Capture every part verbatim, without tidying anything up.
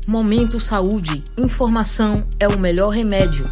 Momento Saúde. Informação é o melhor remédio.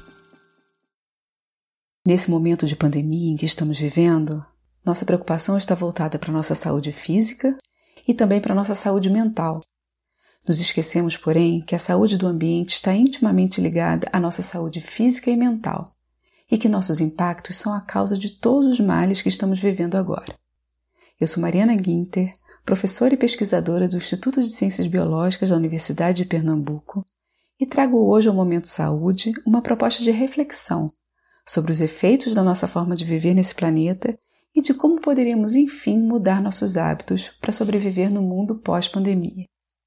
Nesse momento de pandemia em que estamos vivendo, nossa preocupação está voltada para a nossa saúde física e também para a nossa saúde mental. Nos esquecemos, porém, que a saúde do ambiente está intimamente ligada à nossa saúde física e mental, e que nossos impactos são a causa de todos os males que estamos vivendo agora. Eu sou Mariana Guinter, professora e pesquisadora do Instituto de Ciências Biológicas da Universidade de Pernambuco, e trago hoje ao Momento Saúde uma proposta de reflexão sobre os efeitos da nossa forma de viver nesse planeta e de como poderíamos, enfim, mudar nossos hábitos para sobreviver no mundo pós-pandemia.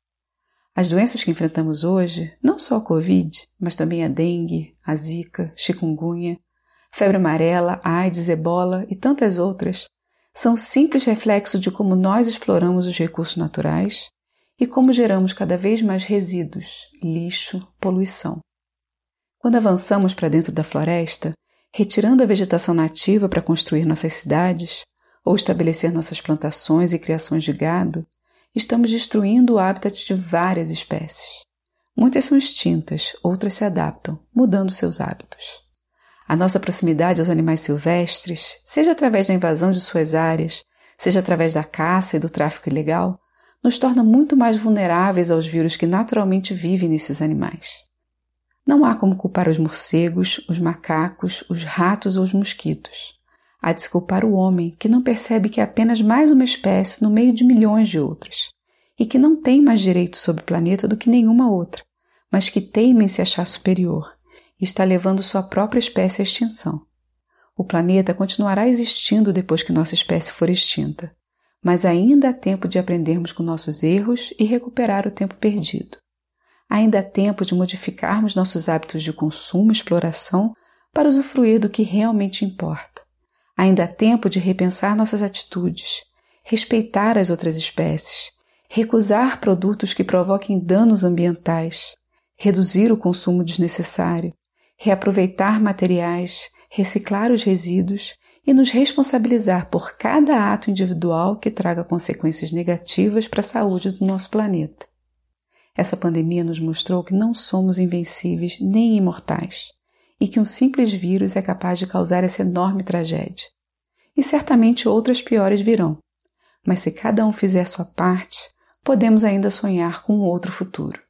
As doenças que enfrentamos hoje, não só a Covid, mas também a dengue, a zika, chikungunya, febre amarela, AIDS, ebola e tantas outras, são simples reflexo de como nós exploramos os recursos naturais e como geramos cada vez mais resíduos, lixo, poluição. Quando avançamos para dentro da floresta, retirando a vegetação nativa para construir nossas cidades ou estabelecer nossas plantações e criações de gado, estamos destruindo o habitat de várias espécies. Muitas são extintas, outras se adaptam, mudando seus hábitos. A nossa proximidade aos animais silvestres, seja através da invasão de suas áreas, seja através da caça e do tráfico ilegal, nos torna muito mais vulneráveis aos vírus que naturalmente vivem nesses animais. Não há como culpar os morcegos, os macacos, os ratos ou os mosquitos. Há de se culpar o homem, que não percebe que é apenas mais uma espécie no meio de milhões de outras, e que não tem mais direito sobre o planeta do que nenhuma outra, mas que teima em se achar superior, e está levando sua própria espécie à extinção. O planeta continuará existindo depois que nossa espécie for extinta, mas ainda há tempo de aprendermos com nossos erros e recuperar o tempo perdido. Ainda há tempo de modificarmos nossos hábitos de consumo e exploração para usufruir do que realmente importa. Ainda há tempo de repensar nossas atitudes, respeitar as outras espécies, recusar produtos que provoquem danos ambientais, reduzir o consumo desnecessário, reaproveitar materiais, reciclar os resíduos e nos responsabilizar por cada ato individual que traga consequências negativas para a saúde do nosso planeta. Essa pandemia nos mostrou que não somos invencíveis nem imortais e que um simples vírus é capaz de causar essa enorme tragédia. E certamente outras piores virão. Mas se cada um fizer sua parte, podemos ainda sonhar com um outro futuro.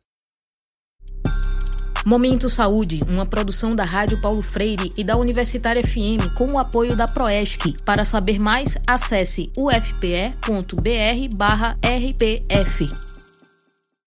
Momento Saúde, uma produção da Rádio Paulo Freire e da Universitária F M com o apoio da Proesc. Para saber mais, acesse u f p e ponto b r barra r p f.